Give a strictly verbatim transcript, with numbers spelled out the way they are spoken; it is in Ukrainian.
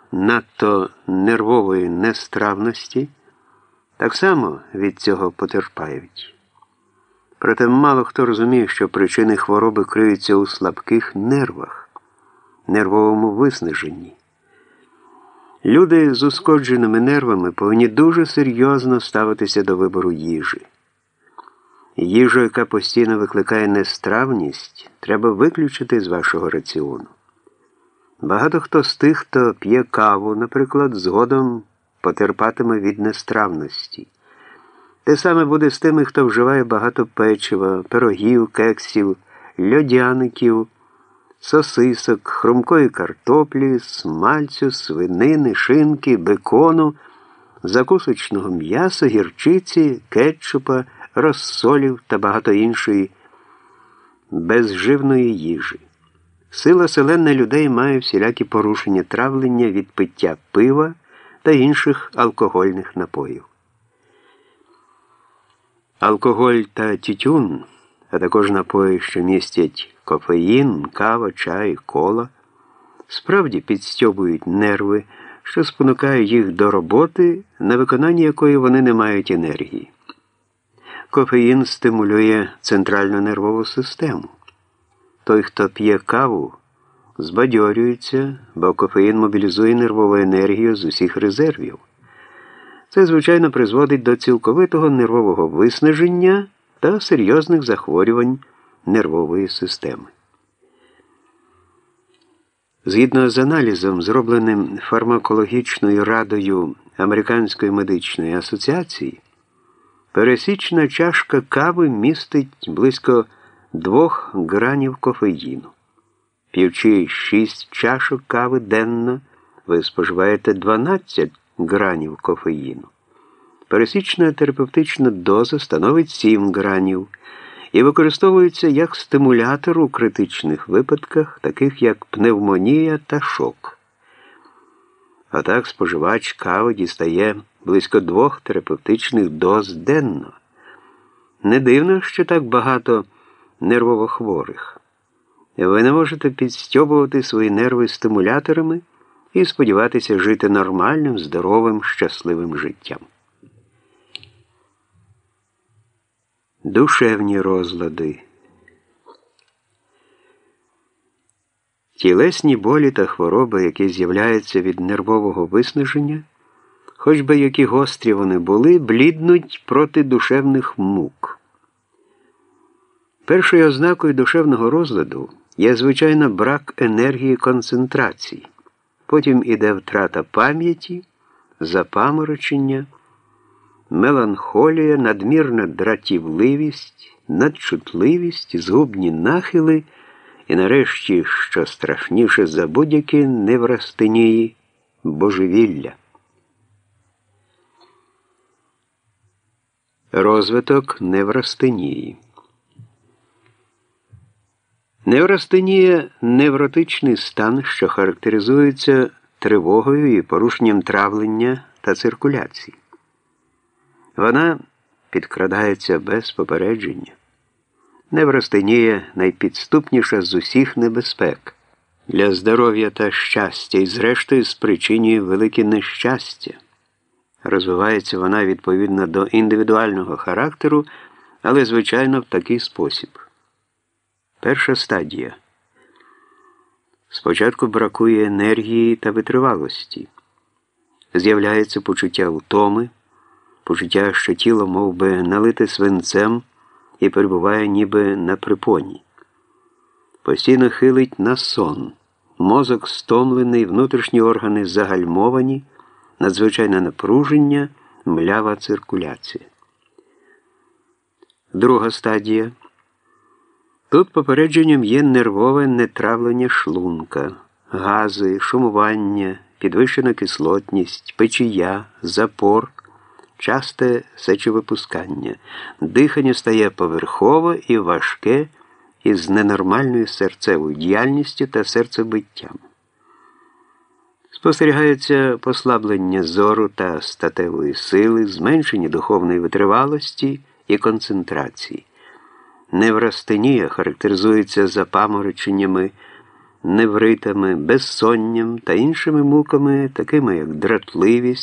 надто нервової нестравності так само від цього потерпають. Проте мало хто розуміє, що причини хвороби криються у слабких нервах, нервовому виснаженні. Люди з ушкодженими нервами повинні дуже серйозно ставитися до вибору їжі. Їжу, яка постійно викликає нестравність, треба виключити з вашого раціону. Багато хто з тих, хто п'є каву, наприклад, згодом потерпатиме від нестравності. Те саме буде з тими, хто вживає багато печива, пирогів, кексів, льодяників, сосисок, хрумкої картоплі, смальцю, свинини, шинки, бекону, закусочного м'яса, гірчиці, кетчупа, розсолів та багато іншої безживної їжі. Сила селена людей має всілякі порушення травлення від пиття пива та інших алкогольних напоїв. Алкоголь та тютюн, а також напої, що містять кофеїн, кава, чай, кола, справді підстьобують нерви, що спонукає їх до роботи, на виконання якої вони не мають енергії. Кофеїн стимулює центральну нервову систему. Той, хто п'є каву, збадьорюється, бо кофеїн мобілізує нервову енергію з усіх резервів. Це, звичайно, призводить до цілковитого нервового виснаження та серйозних захворювань нервової системи. Згідно з аналізом, зробленим фармакологічною радою Американської медичної асоціації, пересічна чашка кави містить близько двох гранів кофеїну. П'ючи шість чашок кави денно, ви споживаєте дванадцять гранів кофеїну. Пересічна терапевтична доза становить сім гранів і використовується як стимулятор у критичних випадках, таких як пневмонія та шок. А так споживач кави дістає близько двох терапевтичних доз денно. Не дивно, що так багато нервовохворих. Ви не можете підстьобувати свої нерви стимуляторами і сподіватися жити нормальним, здоровим, щасливим життям. Душевні розлади. Тілесні болі та хвороби, які з'являються від нервового виснаження, хоч би які гострі вони були, бліднуть проти душевних мук. Першою ознакою душевного розладу є, звичайно, брак енергії концентрації. Потім іде втрата пам'яті, запаморочення, меланхолія, надмірна дратівливість, надчутливість, згубні нахили і, нарешті, що страшніше за будь-які неврастенії, божевілля. Розвиток неврастенії. Неврастенія – невротичний стан, що характеризується тривогою і порушенням травлення та циркуляції. Вона підкрадається без попередження. Неврастенія – найпідступніша з усіх небезпек для здоров'я та щастя і, зрештою, спричинює велике нещастя. Розвивається вона відповідно до індивідуального характеру, але, звичайно, в такий спосіб. Перша стадія. Спочатку бракує енергії та витривалості. З'являється почуття втоми, почуття, що тіло мов би налите свинцем і перебуває ніби на припоні. Постійно хилить на сон. Мозок стомлений, внутрішні органи загальмовані, надзвичайне напруження, млява циркуляція. Друга стадія. Тут попередженням є нервове нетравлення шлунка, гази, шумування, підвищена кислотність, печія, запор, часте сечовипускання. Дихання стає поверхове і важке із ненормальною серцевою діяльністю та серцебиттям. Спостерігається послаблення зору та статевої сили, зменшення духовної витривалості і концентрації. Неврастенія характеризується запамороченнями, невритами, безсонням та іншими муками, такими як дратливість,